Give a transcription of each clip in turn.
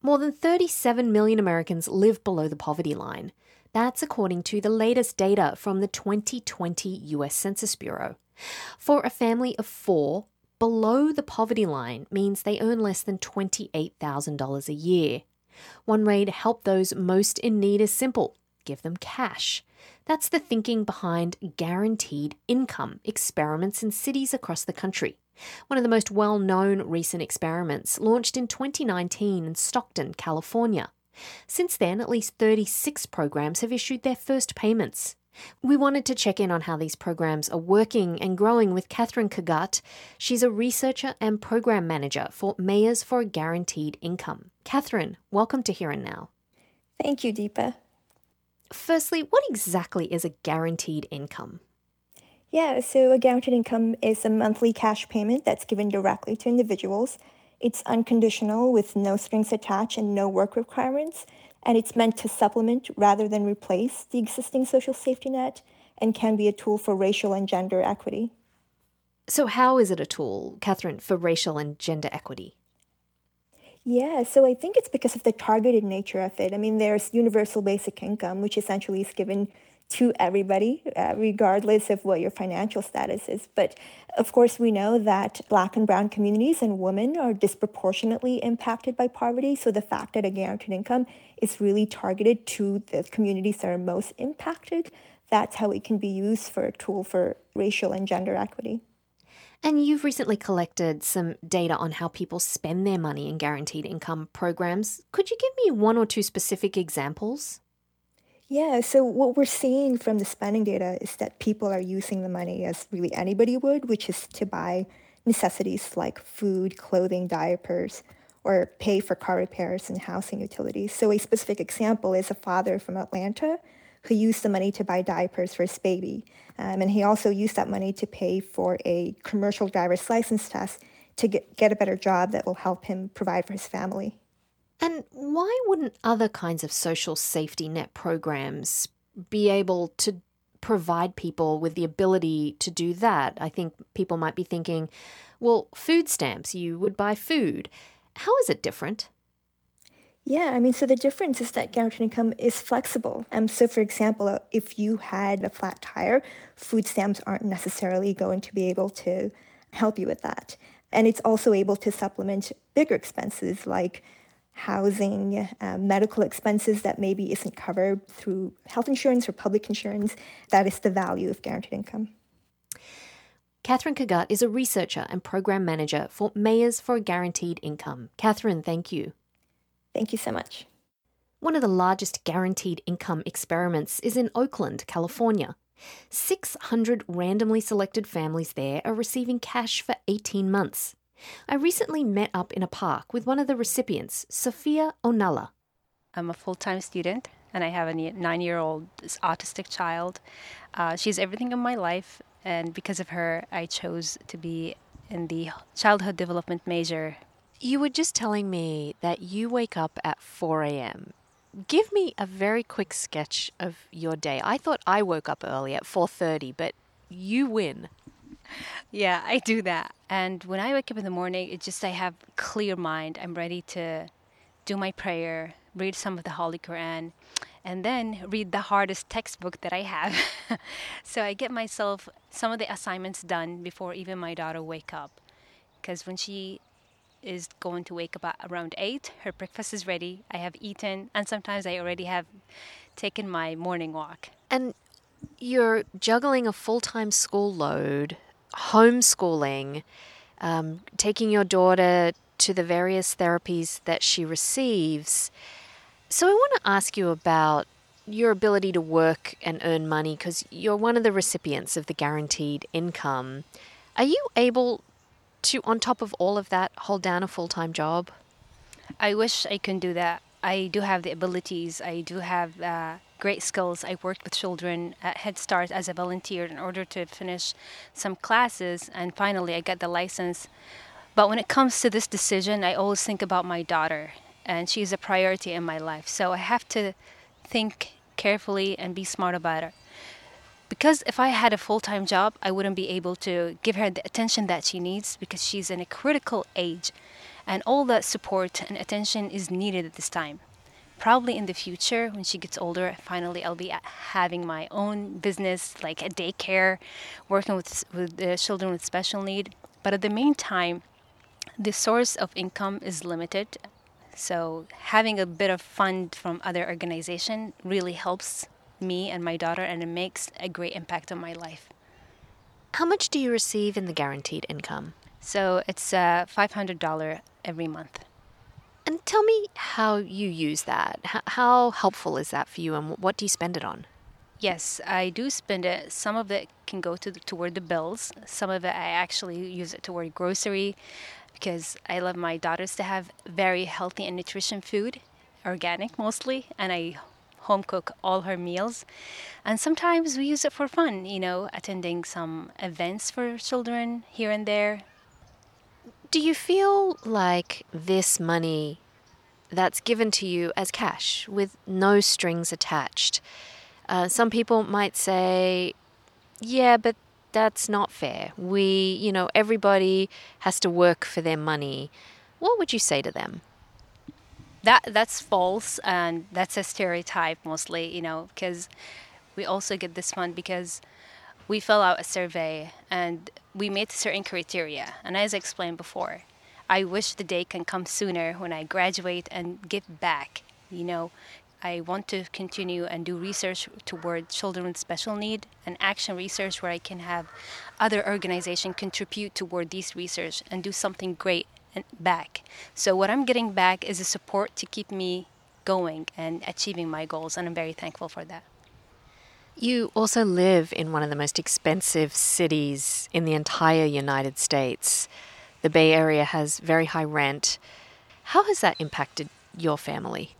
More than 37 million Americans live below the poverty line. That's according to the latest data from the 2020 US Census Bureau. For a family of four, below the poverty line means they earn less than $28,000 a year. One way to help those most in need is simple: give them cash. That's the thinking behind guaranteed income experiments in cities across the country. One of the most well-known recent experiments launched in 2019 in Stockton, California. Since then, at least 36 programs have issued their first payments. We wanted to check in on how these programs are working and growing with Catherine Kagat. She's a researcher and program manager for Mayors for a Guaranteed Income. Catherine, welcome to Here and Now. Thank you, Deepa. Firstly, what exactly is a guaranteed income? Yeah, so a guaranteed income is a monthly cash payment that's given directly to individuals. It's unconditional with no strings attached and no work requirements, and it's meant to supplement rather than replace the existing social safety net and can be a tool for racial and gender equity. So how is it a tool, Catherine, for racial and gender equity? Yeah, so I think it's because of the targeted nature of it. I mean, there's universal basic income, which essentially is given to everybody, regardless of what your financial status is. But of course, we know that Black and Brown communities and women are disproportionately impacted by poverty. So the fact that a guaranteed income is really targeted to the communities that are most impacted, that's how it can be used for a tool for racial and gender equity. And you've recently collected some data on how people spend their money in guaranteed income programs. Could you give me one or two specific examples? Yeah, so what we're seeing from the spending data is that people are using the money as really anybody would, which is to buy necessities like food, clothing, diapers, or pay for car repairs and housing utilities. So a specific example is a father from Atlanta who used the money to buy diapers for his baby. And he also used that money to pay for a commercial driver's license test to get a better job that will help him provide for his family. And why wouldn't other kinds of social safety net programs be able to provide people with the ability to do that? I think people might be thinking, well, food stamps, you would buy food. How is it different? Yeah, I mean, so the difference is that guaranteed income is flexible. So, for example, if you had a flat tire, food stamps aren't necessarily going to be able to help you with that. And it's also able to supplement bigger expenses like housing, medical expenses that maybe isn't covered through health insurance or public insurance. That is the value of guaranteed income. Catherine Kagat is a researcher and program manager for Mayors for a Guaranteed Income. Catherine, thank you. Thank you so much. One of the largest guaranteed income experiments is in Oakland, California. 600 randomly selected families there are receiving cash for 18 months. I recently met up in a park with one of the recipients, Sophia Onala. I'm a full-time student, and I have a 9-year-old autistic child. She's everything in my life, and because of her, I chose to be in the childhood development major. You were just telling me that you wake up at 4 a.m. Give me a very quick sketch of your day. I thought I woke up early at 4:30, but you win. Yeah, I do that. And when I wake up in the morning, I have clear mind. I'm ready to do my prayer, read some of the Holy Quran, and then read the hardest textbook that I have. So I get myself some of the assignments done before even my daughter wake up. Because when she is going to wake up at around 8, her breakfast is ready, I have eaten, and sometimes I already have taken my morning walk. And you're juggling a full-time school load, homeschooling, taking your daughter to the various therapies that she receives. So I want to ask you about your ability to work and earn money because you're one of the recipients of the guaranteed income. Are you able to, on top of all of that, hold down a full-time job? I wish I could do that. I do have the abilities. I do have great skills. I worked with children at Head Start as a volunteer in order to finish some classes, and finally I got the license. But when it comes to this decision, I always think about my daughter, and she's a priority in my life. So I have to think carefully and be smart about her. Because if I had a full-time job, I wouldn't be able to give her the attention that she needs because she's in a critical age. And all that support and attention is needed at this time. Probably in the future, when she gets older, finally I'll be having my own business, like a daycare, working with the children with special need. But at the meantime, the source of income is limited. So having a bit of fund from other organization really helps me and my daughter, and it makes a great impact on my life. How much do you receive in the guaranteed income? So it's $500 every month. And tell me how you use that. How helpful is that for you, and what do you spend it on? Yes, I do spend it. Some of it can go toward the bills. Some of it I actually use it toward grocery, because I love my daughters to have very healthy and nutrition food, organic mostly, and I home cook all her meals. And sometimes we use it for fun, attending some events for children here and there. Do you feel like this money that's given to you as cash with no strings attached? Some people might say, yeah, but that's not fair. Everybody has to work for their money. What would you say to them? That's false, and that's a stereotype mostly, because we also get this fund because we fill out a survey and we meet certain criteria. And as I explained before, I wish the day can come sooner when I graduate and give back. I want to continue and do research toward children with special need, and action research where I can have other organizations contribute toward these research and do something great and back. So what I'm getting back is a support to keep me going and achieving my goals, and I'm very thankful for that. You also live in one of the most expensive cities in the entire United States. The Bay Area has very high rent. How has that impacted your family?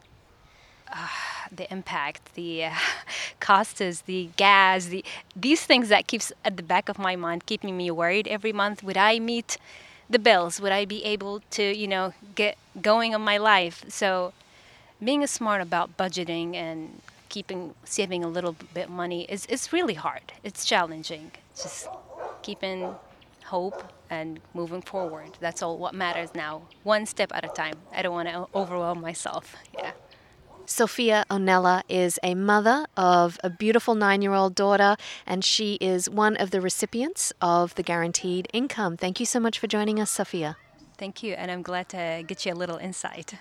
The impact, the costs, the gas, these things that keeps at the back of my mind, keeping me worried every month. Would I meet the bills? Would I be able to, get going on my life? So being smart about budgeting and saving a little bit money is really hard. It's challenging. Just keeping hope and moving forward. That's all what matters now. One step at a time. I don't want to overwhelm myself. Yeah. Sophia Onella is a mother of a beautiful 9-year-old daughter, and she is one of the recipients of the guaranteed income. Thank you so much for joining us, Sophia. Thank you, and I'm glad to get you a little insight.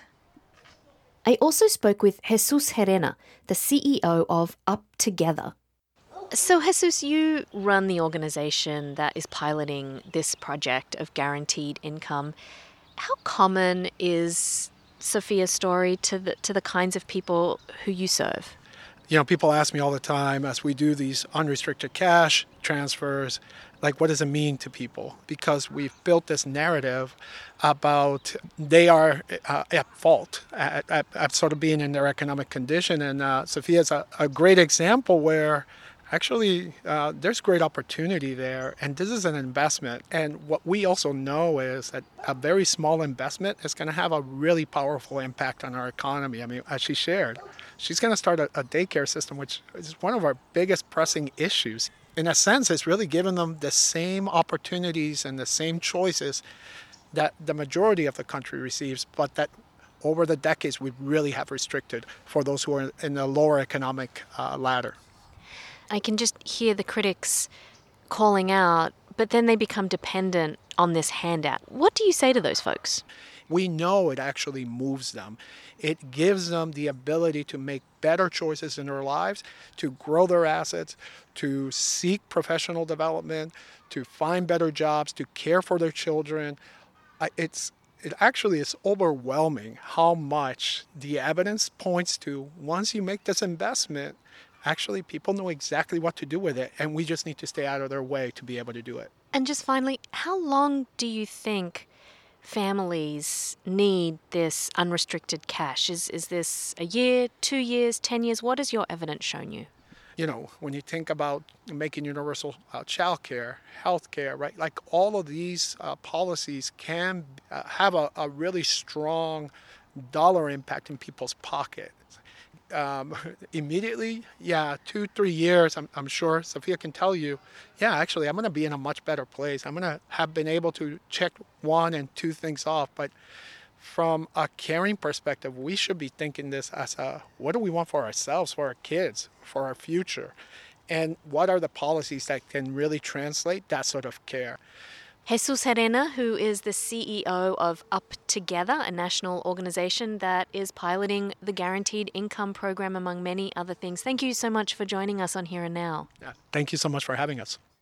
I also spoke with Jesus Herena, the CEO of Up Together. So, Jesus, you run the organization that is piloting this project of guaranteed income. How common is Sophia's story to the kinds of people who you serve? People ask me all the time as we do these unrestricted cash transfers, like, what does it mean to people? Because we've built this narrative about they are at fault at sort of being in their economic condition. And Sophia's a great example where actually there's great opportunity there. And this is an investment. And what we also know is that a very small investment is going to have a really powerful impact on our economy. I mean, as she shared, she's going to start a daycare system, which is one of our biggest pressing issues. In a sense, it's really given them the same opportunities and the same choices that the majority of the country receives, but that over the decades we really have restricted for those who are in the lower economic ladder. I can just hear the critics calling out, but then they become dependent on this handout. What do you say to those folks? We know it actually moves them. It gives them the ability to make better choices in their lives, to grow their assets, to seek professional development, to find better jobs, to care for their children. It actually is overwhelming how much the evidence points to once you make this investment, actually people know exactly what to do with it, and we just need to stay out of their way to be able to do it. And just finally, how long do you think families need this unrestricted cash? Is this a year, 2 years, 10 years? What has your evidence shown you? When you think about making universal childcare, healthcare, right? Like all of these policies can have a really strong dollar impact in people's pockets. Immediately, 2-3 years, I'm sure Sophia can tell you, actually, I'm going to be in a much better place. I'm going to have been able to check 1 and 2 things off. But from a caring perspective, we should be thinking this as what do we want for ourselves, for our kids, for our future? And what are the policies that can really translate that sort of care? Jesus Herena, who is the CEO of Up Together, a national organization that is piloting the Guaranteed Income Program, among many other things. Thank you so much for joining us on Here and Now. Yeah, thank you so much for having us.